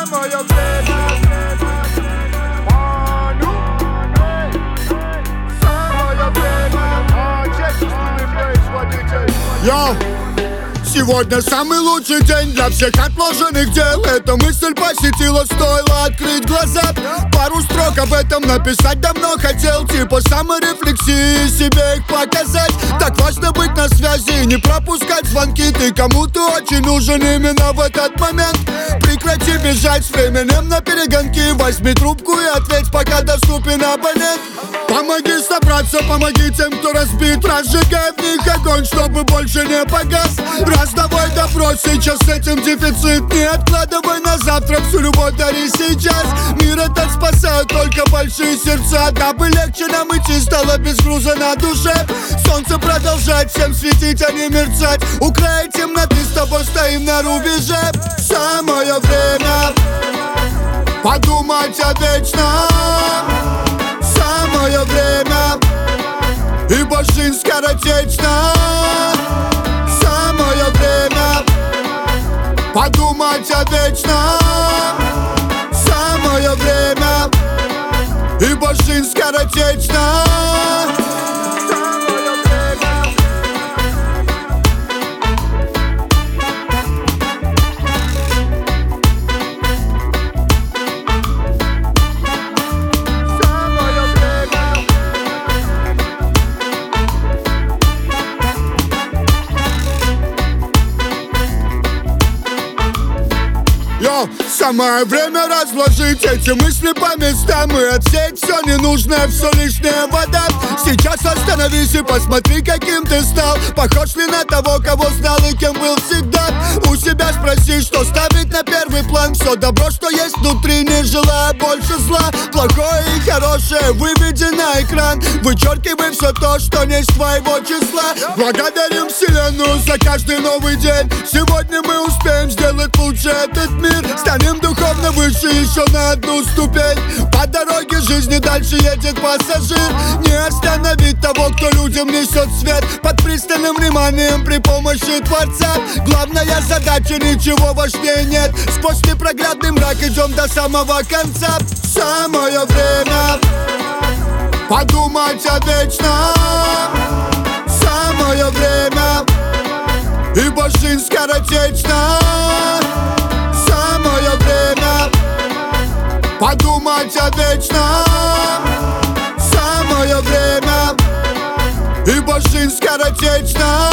Самое время. Самое время. Отечественный производитель. Йоу! Сегодня самый лучший день для всех отложенных дел. Эта мысль посетила, стоило открыть глаза. Пару строк об этом написать давно хотел. Типа саморефлексии, себе их показать. Так важно быть на связи, не пропускать звонки. Ты кому-то очень нужен именно в этот момент. Прекрати бежать с временем на перегонки. Возьми трубку и ответь, пока доступен абонент. Помоги собраться, помоги тем, кто разбит. Разжигай в них огонь, чтобы больше не погас. Раздавай добро, сейчас с этим дефицит. Не откладывай на завтра, всю любовь дари сейчас. Мир этот спасают только большие сердца. Дабы легче нам идти, стало без груза на душе. Солнце продолжает всем светить, а не мерцать. У края темноты с тобой стоим на рубеже. Самое время подумать о вечном. Самое время, ибо жизнь скоротечна. Самое время подумать о вечном. Самое время, ибо жизнь скоротечна. Самое время разложить эти мысли по местам и отсеять все ненужное, все лишнее вода. Сейчас остановись и посмотри, каким ты стал. Похож ли на того, кого знал и кем был всегда? У себя спроси, что ставить на первый план. Все добро, что есть внутри, не желая больше зла. Плохое и хорошее выведи на экран. Вычеркивай все то, что не из твоего числа. Благодарим вселенную за каждый новый день. Сегодня мы успеем сделать лучше этот мир. Станем духовно выше еще на одну ступень. По дороге жизни дальше едет пассажир. Не остановить того, кто людям несет свет. Под пристальным вниманием при помощи Творца. Главная задача, ничего важнее нет. Сквозь непроглядный мрак идем до самого конца. Самое время подумать о вечном. Самое время, ибо жизнь скоротечна. Самое время подумать о вечном. Самое время, ибо жизнь скоротечна.